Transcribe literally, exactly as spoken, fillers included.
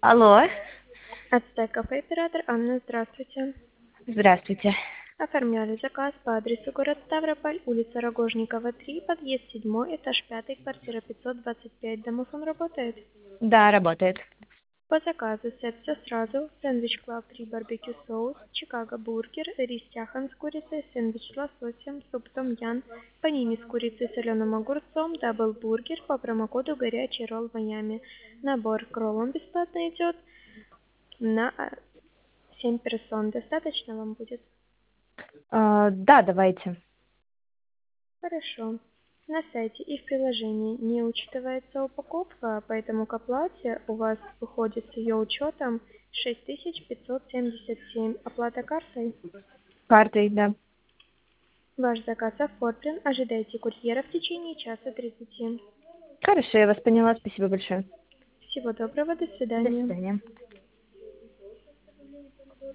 Алло, Ацтек кафе, оператор Анна, здравствуйте. здравствуйте. Оформляли заказ по адресу город Ставрополь, улица Рогожникова, три, подъезд седьмой, этаж пятый, квартира пятьсот двадцать пять. Домофон работает? Да, работает. По заказу сет все сразу, сэндвич клаб три барбекю соус, чикаго бургер, рис тяхан с курицей, сэндвич с лососем, суп том ян, панини с курицей, соленым огурцом, дабл бургер по промокоду горячий ролл Майами. Набор к роллам бесплатно идет на а, семь персон. Достаточно вам будет? А, да, давайте. Хорошо. На сайте и в приложении не учитывается упаковка, поэтому к оплате у вас выходит с ее учетом шесть тысяч пятьсот семьдесят семь. Оплата картой. Картой, да. Ваш заказ оформлен. Ожидайте курьера в течение часа тридцати. Хорошо, я вас поняла. Спасибо большое. Всего доброго. До До свидания. свидания.